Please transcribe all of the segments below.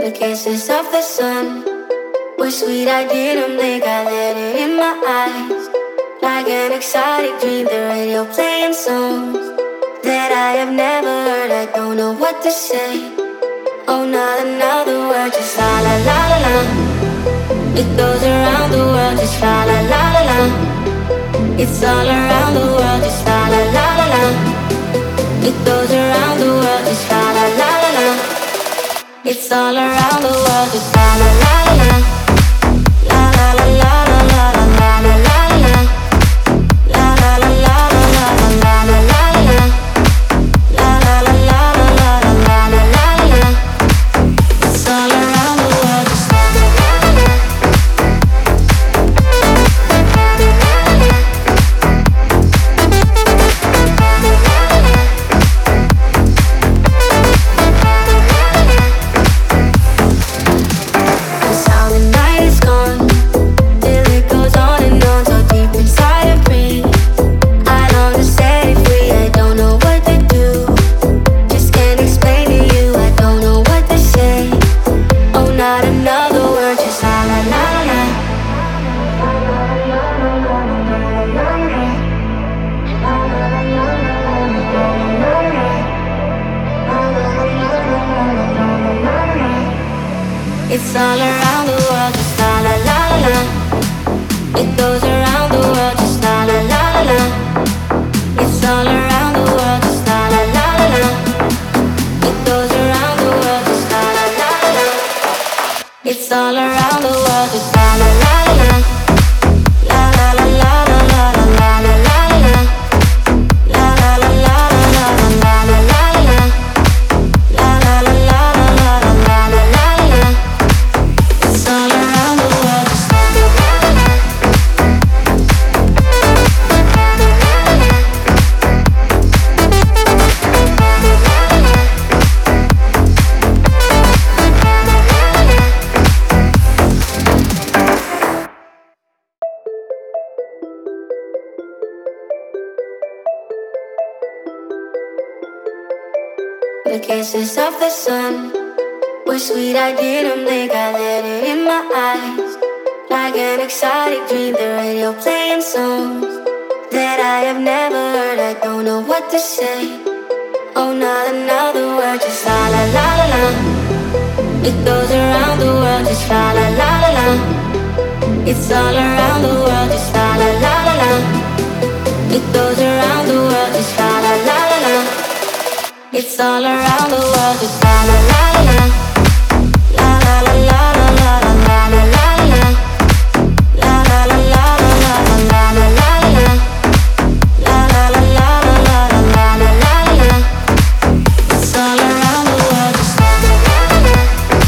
The kisses of the sun were sweet, I didn't blink, I let it in my eyes. Like an exotic dream, the radio playing songs that I have never heard, I don't know what to say. Oh, not another word, just la la la la la. It goes around the world, just la la la la la. It's all around the world, just la la la la la. It goes around the world, just la la la la la. It's all around the world, just la la la la la. La la la la la la la la la la. La la la la la la la la la la. La la la la la la la la la la. It's all around the world, just la la la la. It's all around the world, just la la la la la. It goes around the world, just la la la la la. It's all around the world, just la la la la la. It goes around the world, just la la la la la. It's all around the world, just la la la la la. La la la la la la la la la la. La la la la la la la la la la. La la la la la la la la la. It's all around the world, just la la la la. The kisses of the sun were sweet, I didn't blink, I let it in my eyes. Like an exotic dream, the radio playing songs that I have never heard, I don't know what to say. Oh, not another word, just la la la la la. It goes around the world, just la la la la la. It's all around the world, just la la la la la. It goes around the world, just la la la la la. It's all around the world, just la la la la la. La la la la la la la la la la. La la la la la la la la la la. La la la la la la la la la la. It's all around the world, just la la la la la.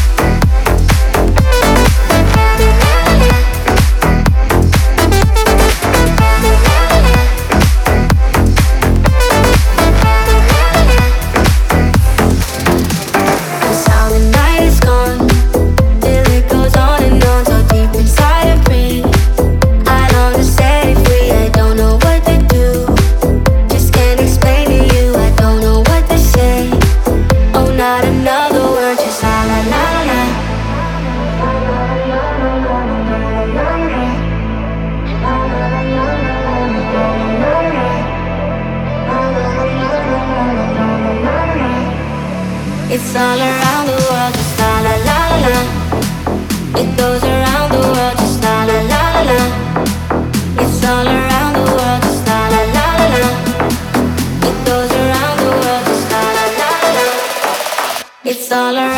It's all around the world, just la la la la la. It goes around the world, just la la la la la. It's all around the world, just la la la la la. It goes around the world, just la la la la la. It's all around.